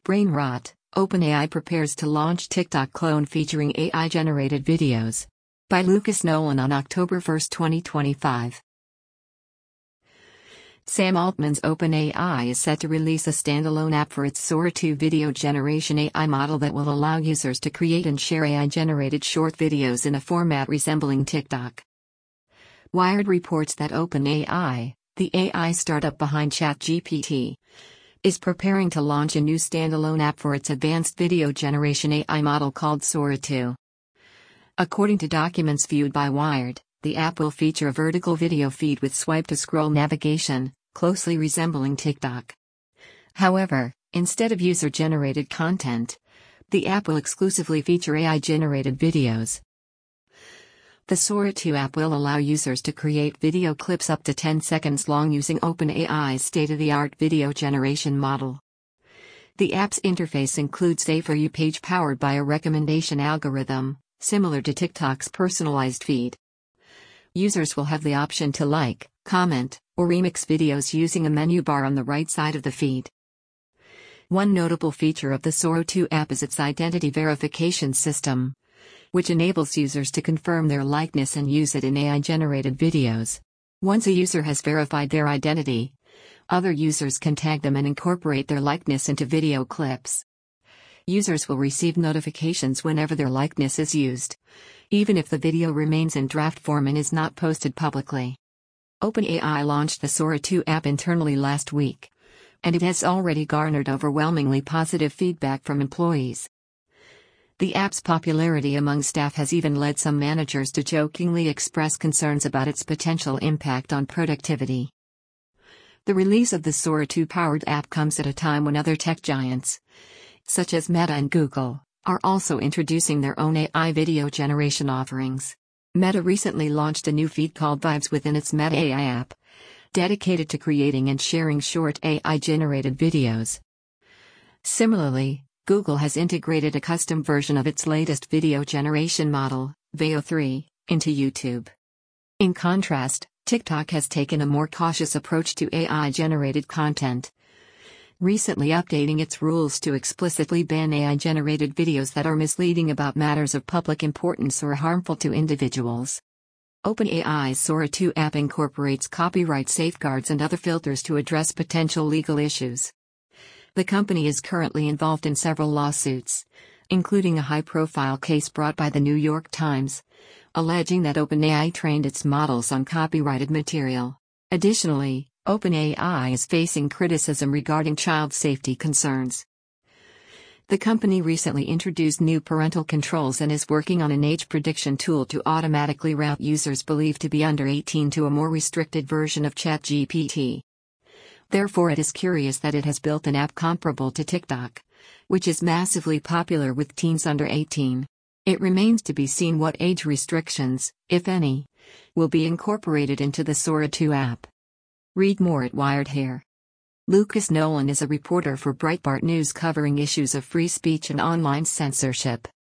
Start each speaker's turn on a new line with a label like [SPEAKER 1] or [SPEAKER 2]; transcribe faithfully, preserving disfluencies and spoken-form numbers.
[SPEAKER 1] Brain rot. OpenAI prepares to launch TikTok clone featuring A I-generated videos. By Lucas Nolan on October first, twenty twenty-five. Sam Altman's OpenAI is set to release a standalone app for its Sora two video generation A I model that will allow users to create and share A I-generated short videos in a format resembling TikTok. Wired reports that OpenAI, the A I startup behind ChatGPT, is preparing to launch a new standalone app for its advanced video generation A I model called Sora two. According to documents viewed by Wired, the app will feature a vertical video feed with swipe-to-scroll navigation, closely resembling TikTok. However, instead of user-generated content, the app will exclusively feature A I-generated videos. The Sora two app will allow users to create video clips up to ten seconds long using OpenAI's state-of-the-art video generation model. The app's interface includes a For You page powered by a recommendation algorithm, similar to TikTok's personalized feed. Users will have the option to like, comment, or remix videos using a menu bar on the right side of the feed. One notable feature of the Sora two app is its identity verification system, which enables users to confirm their likeness and use it in A I-generated videos. Once a user has verified their identity, other users can tag them and incorporate their likeness into video clips. Users will receive notifications whenever their likeness is used, even if the video remains in draft form and is not posted publicly. OpenAI launched the Sora two app internally last week, and it has already garnered overwhelmingly positive feedback from employees. The app's popularity among staff has even led some managers to jokingly express concerns about its potential impact on productivity. The release of the Sora two powered app comes at a time when other tech giants, such as Meta and Google, are also introducing their own A I video generation offerings. Meta recently launched a new feed called Vibes within its Meta A I app, dedicated to creating and sharing short A I-generated videos. Similarly, Google has integrated a custom version of its latest video generation model, Veo three, into YouTube. In contrast, TikTok has taken a more cautious approach to A I-generated content, recently updating its rules to explicitly ban A I-generated videos that are misleading about matters of public importance or harmful to individuals. OpenAI's Sora two app incorporates copyright safeguards and other filters to address potential legal issues. The company is currently involved in several lawsuits, including a high-profile case brought by the New York Times, alleging that OpenAI trained its models on copyrighted material. Additionally, OpenAI is facing criticism regarding child safety concerns. The company recently introduced new parental controls and is working on an age prediction tool to automatically route users believed to be under eighteen to a more restricted version of ChatGPT. Therefore, it is curious that it has built an app comparable to TikTok, which is massively popular with teens under eighteen. It remains to be seen what age restrictions, if any, will be incorporated into the Sora two app. Read more at Wired here. Lucas Nolan is a reporter for Breitbart News covering issues of free speech and online censorship.